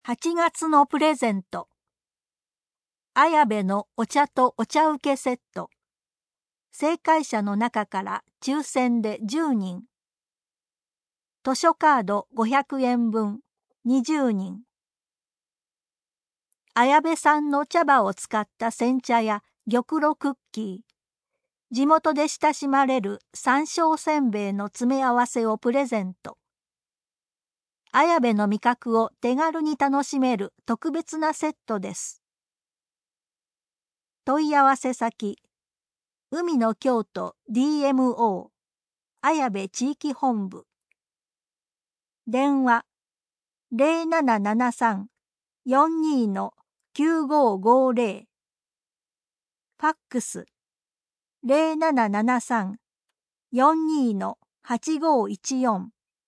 8月のプレゼント。綾部のお茶とお茶受けセット。正解者の中から抽選で10人。図書カード500円分20人。綾部産の茶葉を使った煎茶や玉露クッキー。地元で親しまれる山椒せんべいの詰め合わせをプレゼント。綾部の味覚を手軽に楽しめる特別なセットです。問い合わせ先、海の京都 DMO 綾部地域本部。電話 0773-42-9550。ファックス 0773-42-8514。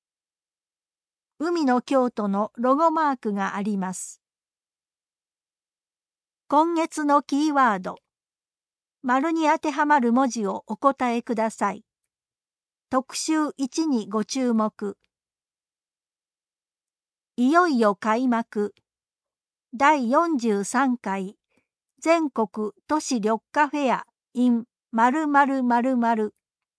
海の京都のロゴマークがあります。今月のキーワード。丸に当てはまる文字をお答えください。特集1にご注目。いよいよ開幕。第43回全国都市緑化フェア in 〇〇〇〇。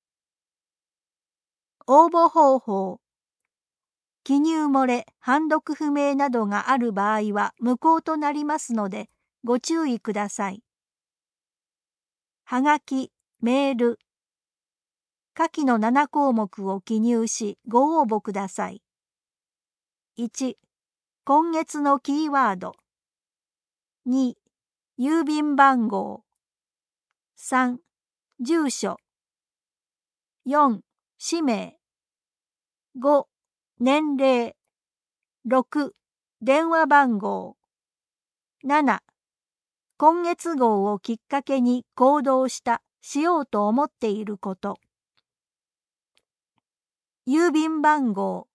応募方法。記入漏れ、判読不明などがある場合は無効となりますのでご注意ください。はがき、メール。下記の7項目を記入しご応募ください。1、今月のキーワード。2、郵便番号。3、住所。4、氏名。5、年齢。6、電話番号。7、今月号をきっかけに行動しようと思っていること。郵便番号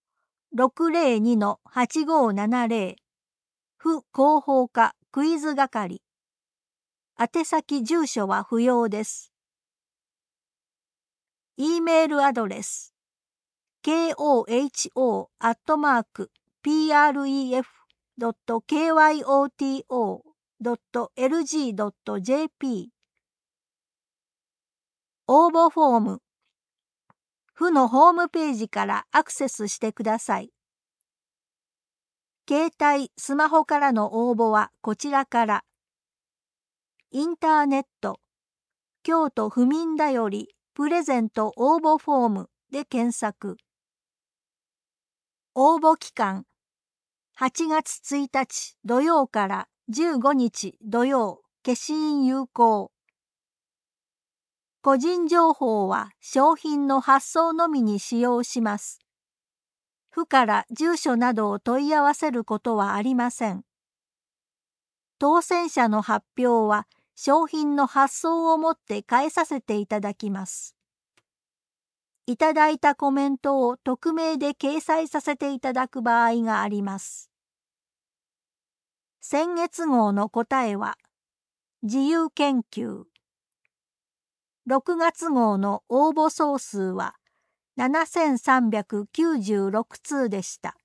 602-8570 府広報課クイズ係。宛先住所は不要です。E メールアドレス koho@pref.kyoto.lg.jp 応募フォーム。府のホームページからアクセスしてください。携帯・スマホからの応募はこちらから。インターネット、京都府民だよりプレゼント応募フォームで検索。応募期間、8月1日土曜から15日土曜、消印有効。個人情報は商品の発送のみに使用します。府から住所などを問い合わせることはありません。当選者の発表は商品の発送をもって返させていただきます。いただいたコメントを匿名で掲載させていただく場合があります。先月号の答えは自由研究。6月号の応募総数は7396通でした。